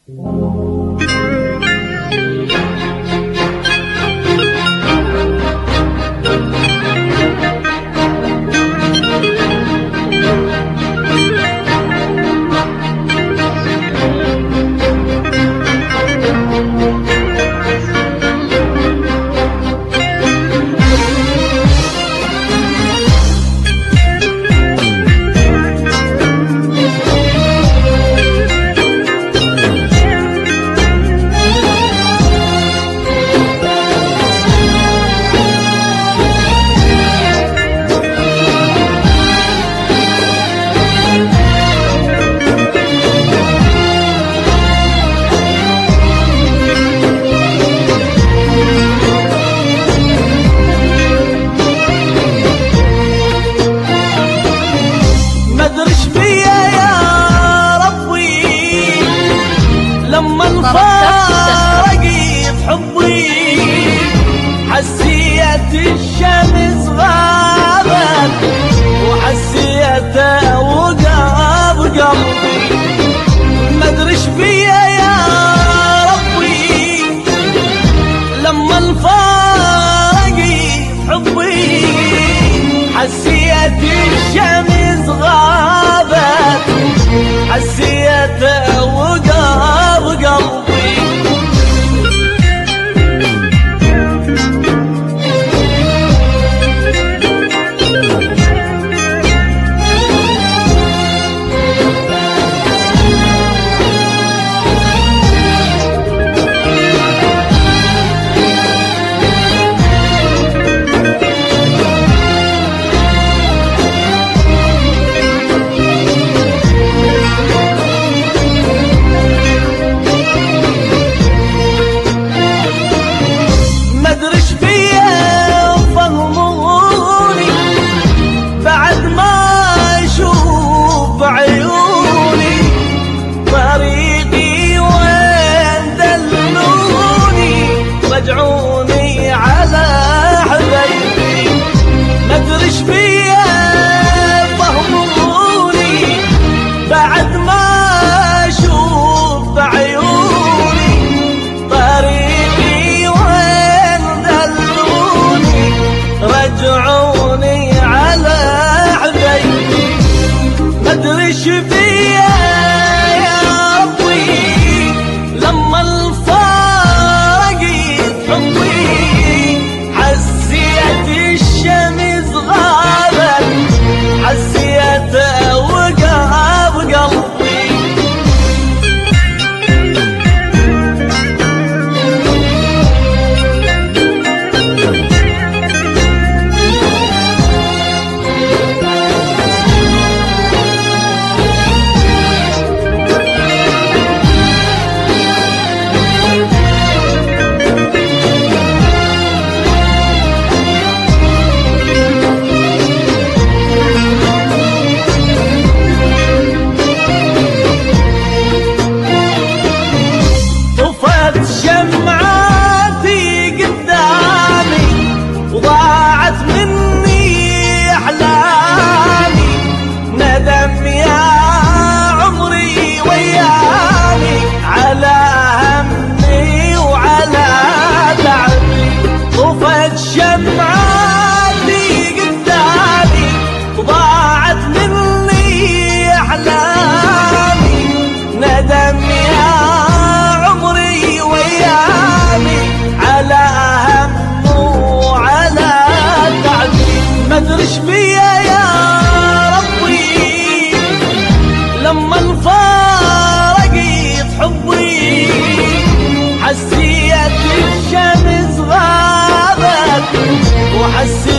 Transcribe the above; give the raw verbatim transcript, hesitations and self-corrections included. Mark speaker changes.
Speaker 1: حسيت الشمس غابت وحسيت وقاب قلبي، مدري ايش بيا يا ربي لما الفارق حبي. حسيت الشمس غابت حسيت وقاب قلبي. رجعوني على حبيبي، مدري ايش بيا فهموني بعد ما اشوف بعيوني طريقي وين دلوني. رجعوني على حبيبي، مدري ايش بيا يا ربي لما الفرق حسيت الشمس غابت حسيت وقاب قلبي. شمعاتي قدامي وضاعت مني أحلامي، ندم يا عمري ويامي على همي وعلى تعبي. طفت شمعاتي قدامي وضاعت مني أحلامي، ندم يا على هم وعلى تعبي. مدري ايش بيا يا ربي لما الفارق حبي. حسيت الشمس غابت وحسيت